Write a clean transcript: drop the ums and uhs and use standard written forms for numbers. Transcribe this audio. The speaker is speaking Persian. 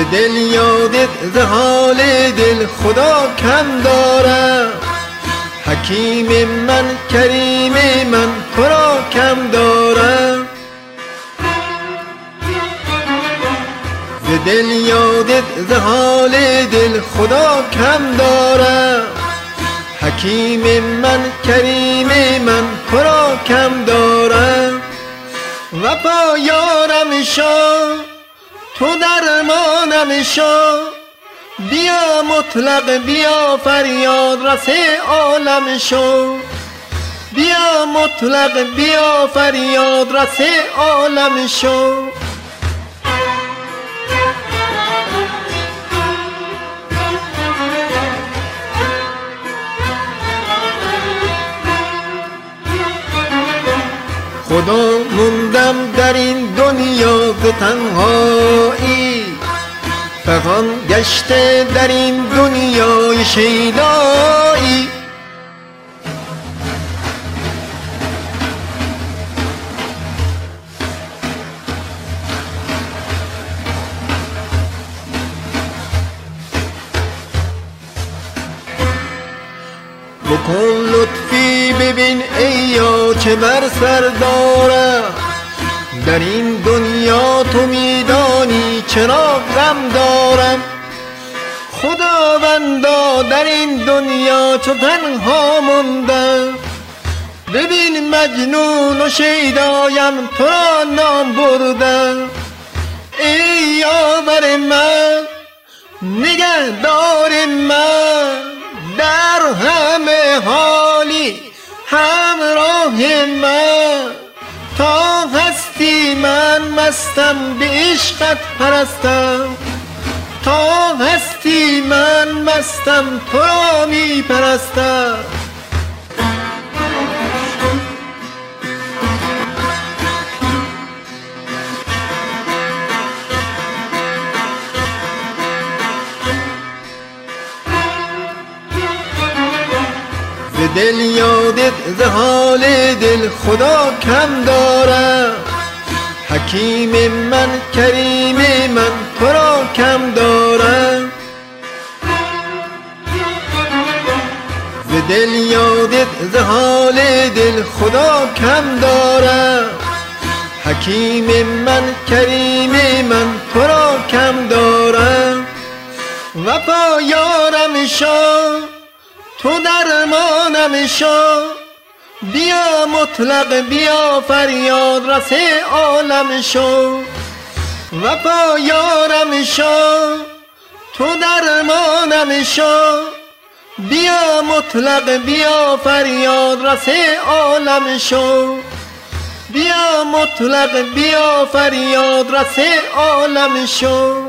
دل یادت ز حال دل خدا کم دارم. حکیم من کریم من تو را کم دارم. ز دل یادت ز حال دل خدا کم دارم. حکیم من کریم من تو را کم دارم. وفا یارم شو تو درمانم شو. بیا مطلق بیا فریاد رس عالم شو. بیا مطلق بیا فریاد رس عالم شو. خدا موندم در این دنیا ز تنهایی. فغان گشته در این دنیای شیدایی. بکن لطفی ببین ای یا چه بر سر دارم. در این دنیا تو میدانی چرا غم دارم. خداوندا در این دنیا چو تنها موندم. ببین مجنون و شیدایم تو را نام بردم. ای یاور من نگهدار من در همه حالی همراه من. تا هستی من مستم به عشقت پرستم. تا هستی من مستم تو را می پرستم. ز دل یادت ز حال دل خدا کم دارم. حکیم من کریم من تو را کم دارم. ز دل یادت ز حال دل خدا کم دارم. حکیم من کریم من تو را کم دارم. وفا یارم شو تو درمانم شو. بیا مطلق بیا فریاد رس عالم شو. وفا یارم شو تو درمانم شو. بیا مطلق بیا فریاد رس عالم شو. بیا مطلق بیا فریاد رس عالم شو.